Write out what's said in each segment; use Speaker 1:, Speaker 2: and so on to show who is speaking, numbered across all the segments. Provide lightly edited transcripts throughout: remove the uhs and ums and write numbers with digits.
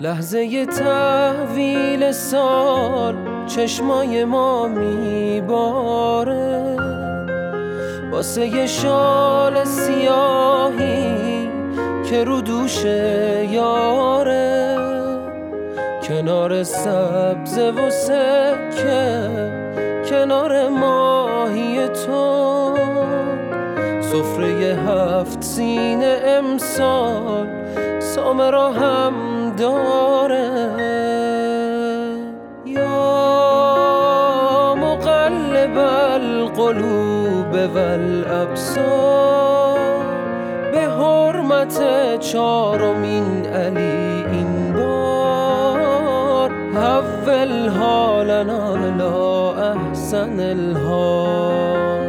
Speaker 1: لحظه تحویل سال چشمای ما میباره واسه یه شال سیاهی که رو دوش یاره، کنار سبز و سکه، کنار ماهی تو، سفره 7 سینه امسال سامه را هم داره. یا مقلب القلوب والابصار، به حرمت 4مین علی این بار حول حالنا الی احسن الحال.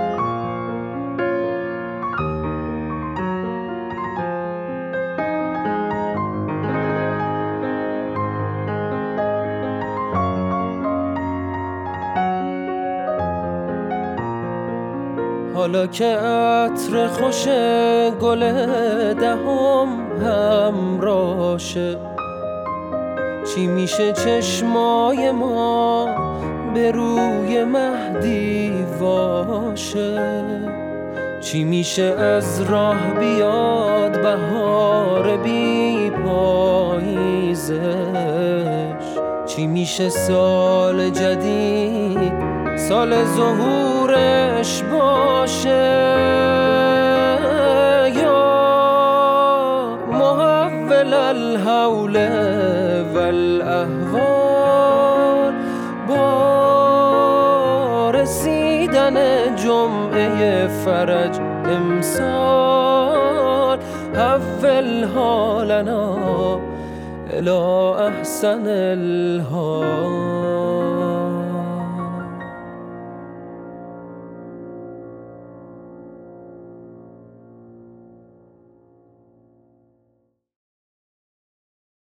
Speaker 1: حالا که عطر خوش گل 10 همراشه، چی میشه چشمای ما به روی مهدی واشه؟ چی میشه از راه بیاد بهار بی پاییزش؟ چی میشه سال جدید سال ظهورش باشه؟ یا محول الحول والاحوال، با رسیدن جمعه فرج امسال حول حالنا الی احسن الحال.